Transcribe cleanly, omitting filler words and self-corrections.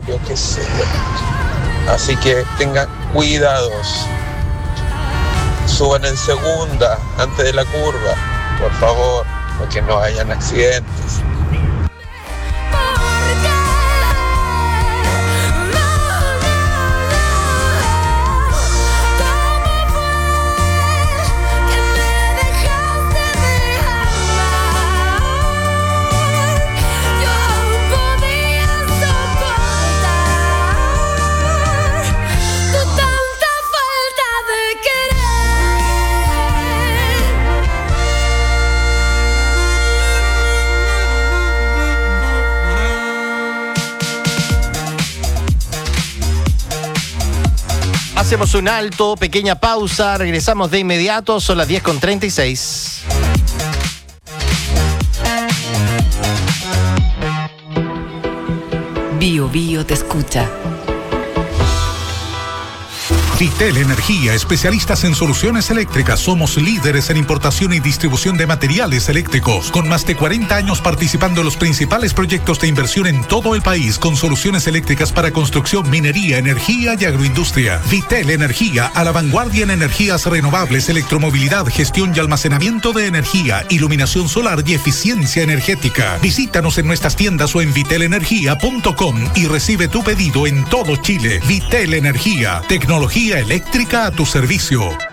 yo qué sé. Así que tengan cuidados. Suban en segunda antes de la curva, por favor, para que no hayan accidentes. Hacemos un alto, pequeña pausa, regresamos de inmediato, son las 10:36. Bio Bio te escucha. Vitel Energía, especialistas en soluciones eléctricas. Somos líderes en importación y distribución de materiales eléctricos, con más de 40 años participando en los principales proyectos de inversión en todo el país, con soluciones eléctricas para construcción, minería, energía y agroindustria. Vitel Energía, a la vanguardia en energías renovables, electromovilidad, gestión y almacenamiento de energía, iluminación solar y eficiencia energética. Visítanos en nuestras tiendas o en vitelenergia.com y recibe tu pedido en todo Chile. Vitel Energía, tecnología eléctrica a tu servicio.